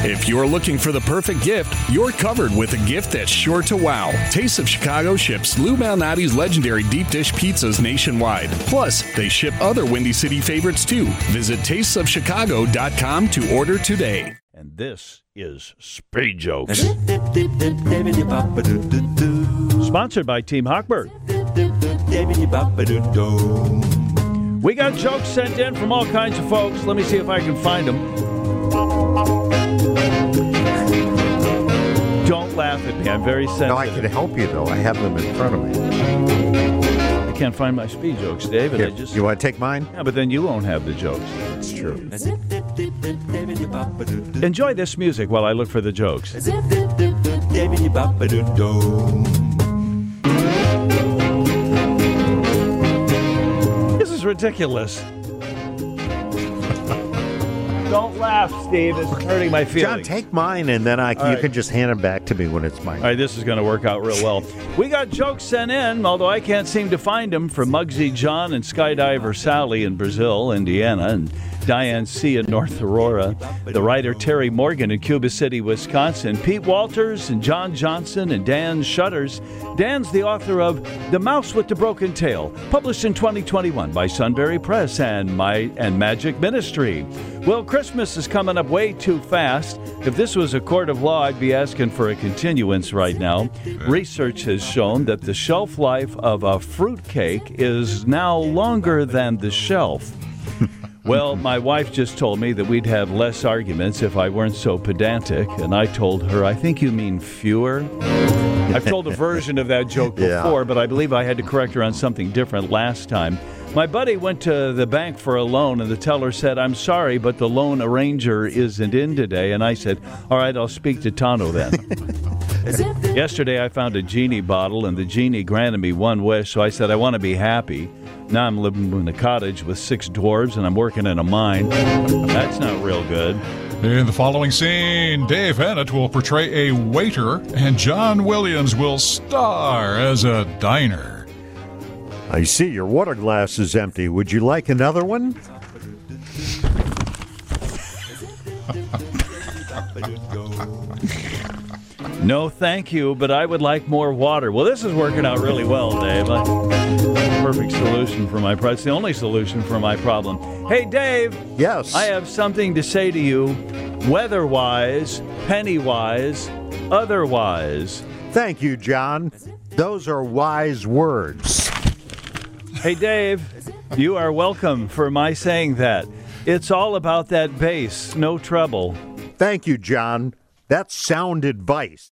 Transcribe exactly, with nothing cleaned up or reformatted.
If you're looking for the perfect gift, you're covered with a gift that's sure to wow. Taste of Chicago ships Lou Malnati's legendary deep dish pizzas nationwide. Plus, they ship other Windy City favorites too. Visit tastes of chicago dot com to order today. And this is Speed Jokes. Sponsored by Team Hochberg. We got jokes sent in from all kinds of folks. Let me see if I can find them. Don't laugh at me. I'm very sensitive. No, I can help you, though. I have them in front of me. I can't find my speed jokes, David. Here, I just... You want to take mine? Yeah, but then you won't have the jokes. It's true. Enjoy this music while I look for the jokes. This is ridiculous. Don't laugh, Steve. It's hurting my feelings. John, take mine, and then I, you right. can just hand it back to me when it's mine. All right, this is going to work out real well. We got jokes sent in, although I can't seem to find them, from Muggsy John and Skydiver Sally in Brazil, Indiana, and Diane C. in North Aurora, the writer Terry Morgan in Cuba City, Wisconsin, Pete Walters and John Johnson and Dan Shutters. Dan's the author of The Mouse with the Broken Tail, published in twenty twenty-one by Sunbury Press and My and Magic Ministry. Well, Christmas is coming up way too fast. If this was a court of law, I'd be asking for a continuance right now. Research has shown that the shelf life of a fruitcake is now longer than the shelf. Well, my wife just told me that we'd have less arguments if I weren't so pedantic, and I told her, I think you mean fewer. I've told a version of that joke before, yeah. but I believe I had to correct her on something different last time. My buddy went to the bank for a loan, and the teller said, I'm sorry, but the loan arranger isn't in today. And I said, all right, I'll speak to Tano then. Yesterday, I found a genie bottle, and the genie granted me one wish, so I said, I want to be happy. Now I'm living in a cottage with six dwarves, and I'm working in a mine. That's not real good. In the following scene, Dave Hannett will portray a waiter, and John Williams will star as a diner. I see your water glass is empty. Would you like another one? No, thank you, but I would like more water. Well, this is working out really well, Dave. I, perfect solution for my problem. It's the only solution for my problem. Hey, Dave. Yes. I have something to say to you, weather-wise, penny-wise, otherwise. Thank you, John. Those are wise words. Hey, Dave, you are welcome for my saying that. It's all about that bass, no treble. Thank you, John. That's sound advice.